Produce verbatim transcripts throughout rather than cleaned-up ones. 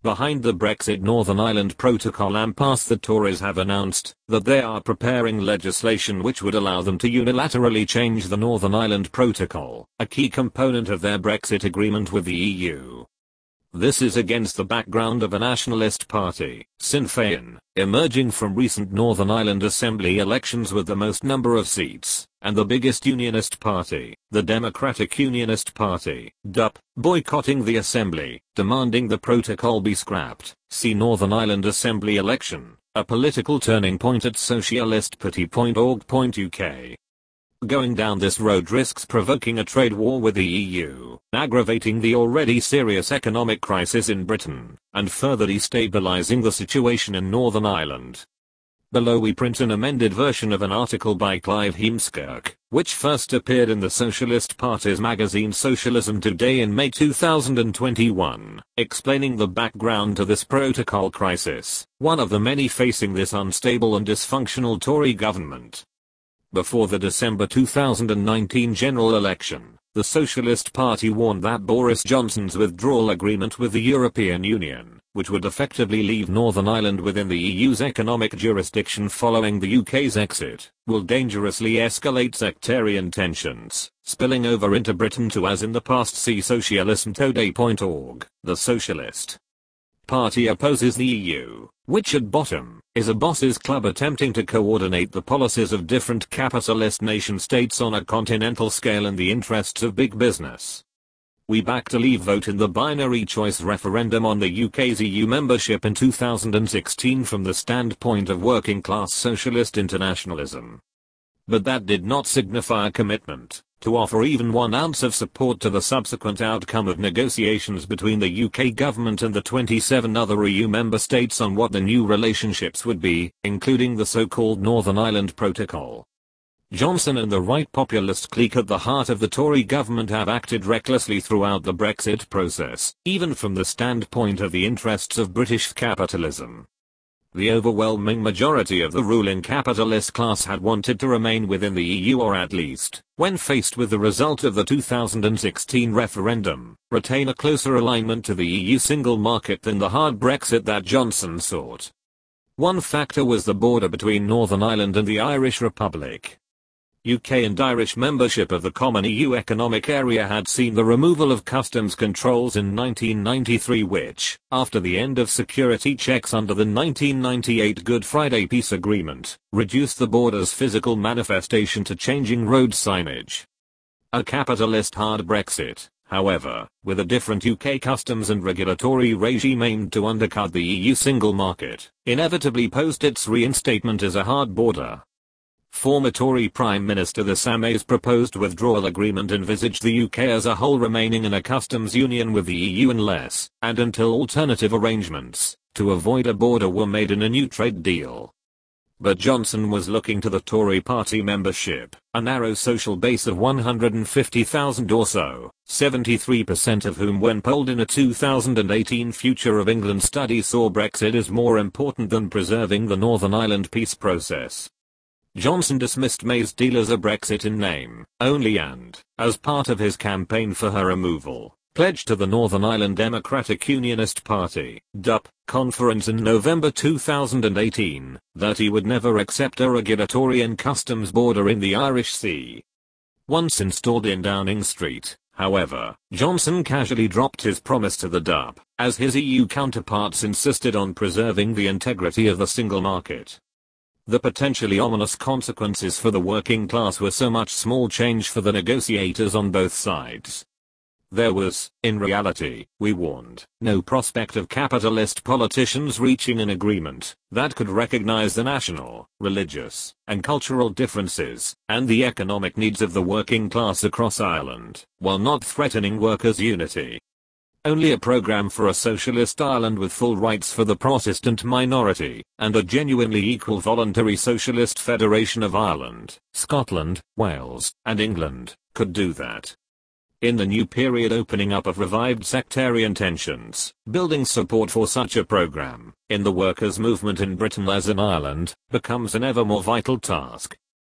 behind the Brexit Northern Ireland Protocol impasse, the Tories have announced that they are preparing legislation which would allow them to unilaterally change the Northern Ireland Protocol, a key component of their Brexit agreement with the E U. This is against the background of a nationalist party, Sinn Féin, emerging from recent Northern Ireland Assembly elections with the most number of seats, and the biggest unionist party, the Democratic Unionist Party, D U P, boycotting the Assembly, demanding the protocol be scrapped. See Northern Ireland Assembly election, a political turning point at socialist party dot org dot U K. Going down this road risks provoking a trade war with the E U, aggravating the already serious economic crisis in Britain, and further destabilizing the situation in Northern Ireland. Below we print an amended version of an article by Clive Heemskerk, which first appeared in the Socialist Party's magazine Socialism Today in May two thousand twenty-one, explaining the background to this protocol crisis, one of the many facing this unstable and dysfunctional Tory government. Before the December two thousand nineteen general election, the Socialist Party warned that Boris Johnson's withdrawal agreement with the European Union, which would effectively leave Northern Ireland within the E U's economic jurisdiction following the U K's exit, will dangerously escalate sectarian tensions, spilling over into Britain too, as in the past. See socialism today dot org. The Socialist Party opposes the E U, which at bottom is a bosses club attempting to coordinate the policies of different capitalist nation-states on a continental scale in the interests of big business. We backed a leave vote in the binary choice referendum on the U K's E U membership in two thousand sixteen from the standpoint of working-class socialist internationalism. But that did not signify a commitment to offer even one ounce of support to the subsequent outcome of negotiations between the U K government and the twenty-seven other E U member states on what the new relationships would be, including the so-called Northern Ireland Protocol. Johnson and the right populist clique at the heart of the Tory government have acted recklessly throughout the Brexit process, even from the standpoint of the interests of British capitalism. The overwhelming majority of the ruling capitalist class had wanted to remain within the E U, or at least, when faced with the result of the two thousand sixteen referendum, retain a closer alignment to the E U single market than the hard Brexit that Johnson sought. One factor was the border between Northern Ireland and the Irish Republic. U K and Irish membership of the common E U economic area had seen the removal of customs controls in nineteen ninety-three, which, after the end of security checks under the nineteen ninety-eight Good Friday Peace Agreement, reduced the border's physical manifestation to changing road signage. A capitalist hard Brexit, however, with a different U K customs and regulatory regime aimed to undercut the E U single market, inevitably posed its reinstatement as a hard border. Former Tory Prime Minister Theresa May's proposed withdrawal agreement envisaged the U K as a whole remaining in a customs union with the E U unless, and until alternative arrangements to avoid a border were made in a new trade deal. But Johnson was looking to the Tory party membership, a narrow social base of one hundred fifty thousand or so, seventy-three percent of whom when polled in a two thousand eighteen Future of England study saw Brexit as more important than preserving the Northern Ireland peace process. Johnson dismissed May's deal as a Brexit in name only and, as part of his campaign for her removal, pledged to the Northern Ireland Democratic Unionist Party D U P conference in November two thousand eighteen that he would never accept a regulatory and customs border in the Irish Sea. Once installed in Downing Street, however, Johnson casually dropped his promise to the D U P, as his E U counterparts insisted on preserving the integrity of the single market. The potentially ominous consequences for the working class were so much small change for the negotiators on both sides. There was, in reality, we warned, no prospect of capitalist politicians reaching an agreement that could recognize the national, religious, and cultural differences, and the economic needs of the working class across Ireland, while not threatening workers' unity. Only a program for a socialist Ireland with full rights for the Protestant minority, and a genuinely equal voluntary socialist federation of Ireland, Scotland, Wales, and England, could do that. In the new period opening up of revived sectarian tensions, building support for such a program, in the workers' movement in Britain as in Ireland, becomes an ever more vital task.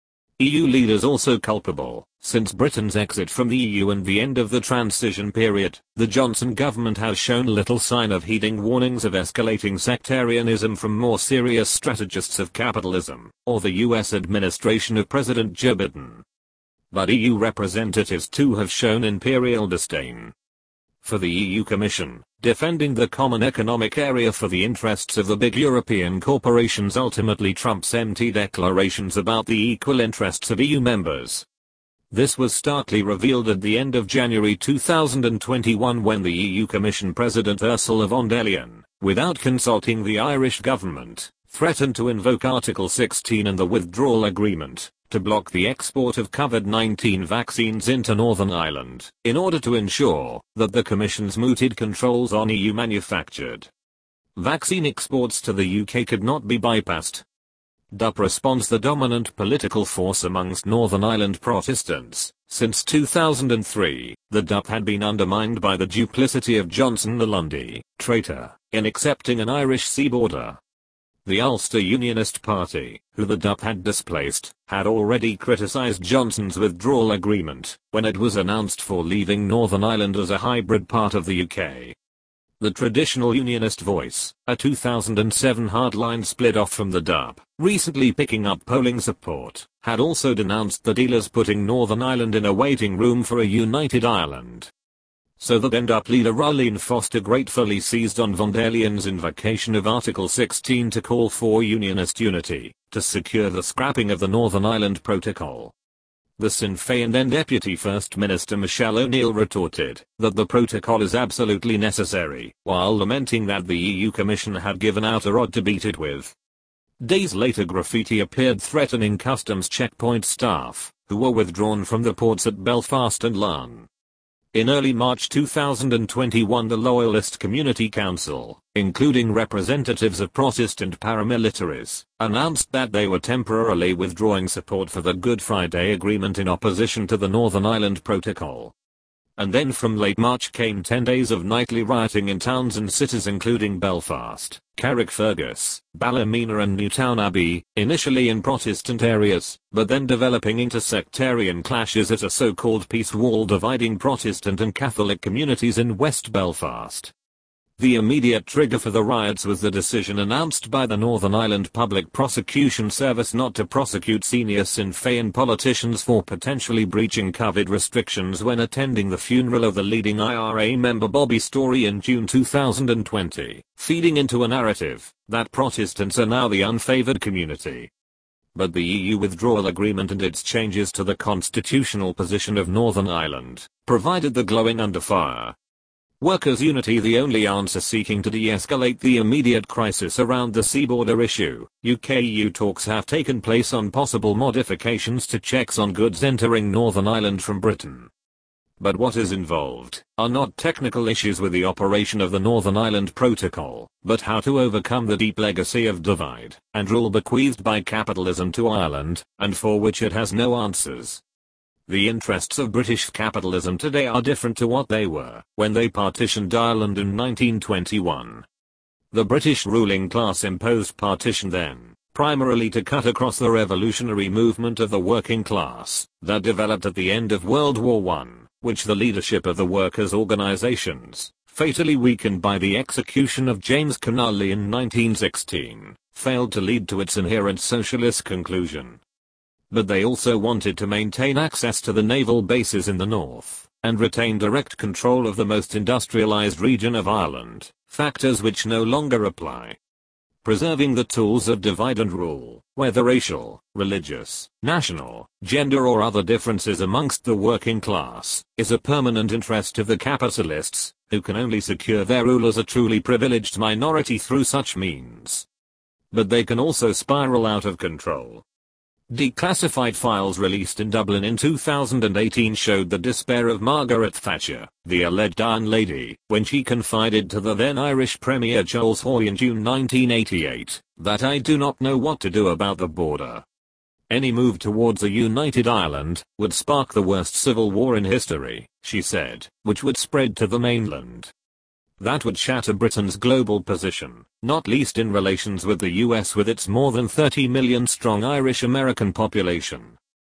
E U leaders also culpable. Since Britain's exit from the E U and the end of the transition period, the Johnson government has shown little sign of heeding warnings of escalating sectarianism from more serious strategists of capitalism, or the U S administration of President Joe Biden. But E U representatives too have shown imperial disdain. For the E U Commission, defending the common economic area for the interests of the big European corporations ultimately trumps empty declarations about the equal interests of E U members. This was starkly revealed at the end of January two thousand twenty-one when the E U Commission President Ursula von der Leyen, without consulting the Irish government, threatened to invoke Article sixteen and the withdrawal agreement to block the export of COVID nineteen vaccines into Northern Ireland, in order to ensure that the Commission's mooted controls on E U manufactured vaccine exports to the U K could not be bypassed. D U P responds the dominant political force amongst Northern Ireland Protestants. Since two thousand three, the D U P had been undermined by the duplicity of Johnson the Lundy traitor in accepting an Irish sea border. The Ulster Unionist Party, who the D U P had displaced, had already criticised Johnson's withdrawal agreement when it was announced for leaving Northern Ireland as a hybrid part of the U K. The traditional Unionist Voice, a two thousand seven hardline split off from the D U P, recently picking up polling support, had also denounced the dealers putting Northern Ireland in a waiting room for a united Ireland. So the then D U P leader Arlene Foster gratefully seized on von der Leyen's invocation of Article sixteen to call for Unionist unity, to secure the scrapping of the Northern Ireland Protocol. The Sinn Féin then Deputy First Minister Michelle O'Neill retorted that the protocol is absolutely necessary, while lamenting that the E U Commission had given out a rod to beat it with. Days later, graffiti appeared threatening customs checkpoint staff, who were withdrawn from the ports at Belfast and Larne. In early March two thousand twenty-one, the Loyalist Community Council, including representatives of Protestant paramilitaries, announced that they were temporarily withdrawing support for the Good Friday Agreement in opposition to the Northern Ireland Protocol. And then from late March came ten days of nightly rioting in towns and cities including Belfast, Carrickfergus, Ballymena and Newtownabbey, initially in Protestant areas, but then developing into sectarian clashes at a so-called peace wall dividing Protestant and Catholic communities in West Belfast. The immediate trigger for the riots was the decision announced by the Northern Ireland Public Prosecution Service not to prosecute senior Sinn Féin politicians for potentially breaching COVID restrictions when attending the funeral of the leading I R A member Bobby Storey in June two thousand twenty, feeding into a narrative that Protestants are now the unfavored community. But the E U withdrawal agreement and its changes to the constitutional position of Northern Ireland provided the glowing under fire. Workers' unity, the only answer seeking to de-escalate the immediate crisis around the sea border issue. U K E U talks have taken place on possible modifications to checks on goods entering Northern Ireland from Britain. But what is involved are not technical issues with the operation of the Northern Ireland Protocol, but how to overcome the deep legacy of divide and rule bequeathed by capitalism to Ireland, and for which it has no answers. The interests of British capitalism today are different to what they were when they partitioned Ireland in nineteen twenty-one. The British ruling class imposed partition then, primarily to cut across the revolutionary movement of the working class that developed at the end of World War One, which the leadership of the workers' organizations, fatally weakened by the execution of James Connolly in nineteen sixteen, failed to lead to its inherent socialist conclusion. But they also wanted to maintain access to the naval bases in the north, and retain direct control of the most industrialized region of Ireland, factors which no longer apply. Preserving the tools of divide and rule, whether racial, religious, national, gender or other differences amongst the working class, is a permanent interest of the capitalists, who can only secure their rule as a truly privileged minority through such means. But they can also spiral out of control. Declassified files released in Dublin in two thousand eighteen showed the despair of Margaret Thatcher, the alleged Iron Lady, when she confided to the then Irish Premier Charles Hoy in June nineteen eighty-eight, that "I do not know what to do about the border. Any move towards a united Ireland would spark the worst civil war in history," she said, which would spread to the mainland. That would shatter Britain's global position, not least in relations with the U S with its more than thirty million strong Irish American population.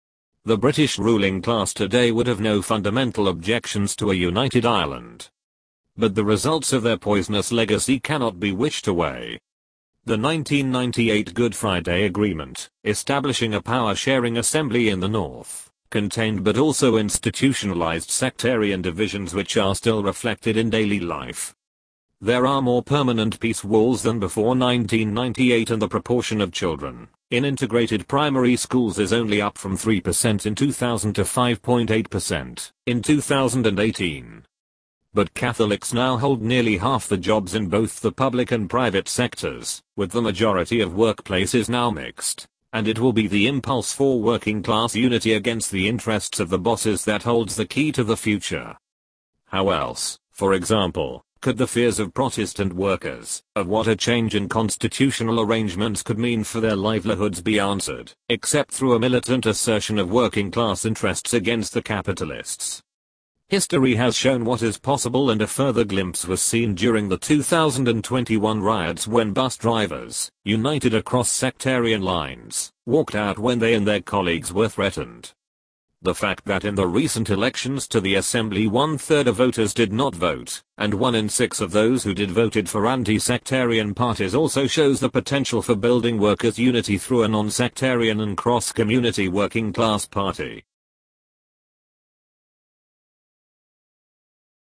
the British ruling class today would have no fundamental objections to a united Ireland. But the results of their poisonous legacy cannot be wished away. The nineteen ninety-eight Good Friday Agreement, establishing a power-sharing assembly in the North, contained but also institutionalized sectarian divisions which are still reflected in daily life. There are more permanent peace walls than before nineteen ninety-eight, and the proportion of children in integrated primary schools is only up from three percent in two thousand to five point eight percent in two thousand eighteen. But Catholics now hold nearly half the jobs in both the public and private sectors, with the majority of workplaces now mixed, and it will be the impulse for working class unity against the interests of the bosses that holds the key to the future. How else, for example, could the fears of Protestant workers, of what a change in constitutional arrangements could mean for their livelihoods, be answered, except through a militant assertion of working class interests against the capitalists? History has shown what is possible, and a further glimpse was seen during the two thousand twenty-one riots when bus drivers, united across sectarian lines, walked out when they and their colleagues were threatened. The fact that in the recent elections to the Assembly one-third of voters did not vote, and one in six of those who did voted for anti-sectarian parties, also shows the potential for building workers' unity through a non-sectarian and cross-community working class party.